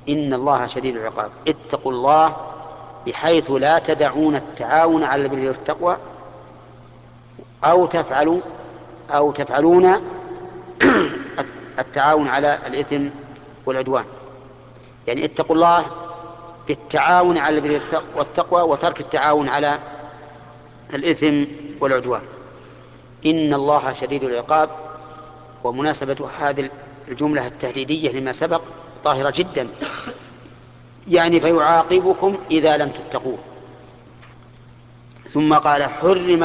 إن الله شديد العقاب. اتقوا الله بحيث لا تدعون التعاون على البر والتقوى أو تفعلون التعاون على الإثم والعدوان. يعني اتقوا الله بالتعاون على البر والتقوى وترك التعاون على الإثم والعدوان. إن الله شديد العقاب. ومناسبة هذه الجملة التهديدية لما سبق ظاهرة جدا، يعني فيعاقبكم إذا لم تتقوه. ثم قال حرم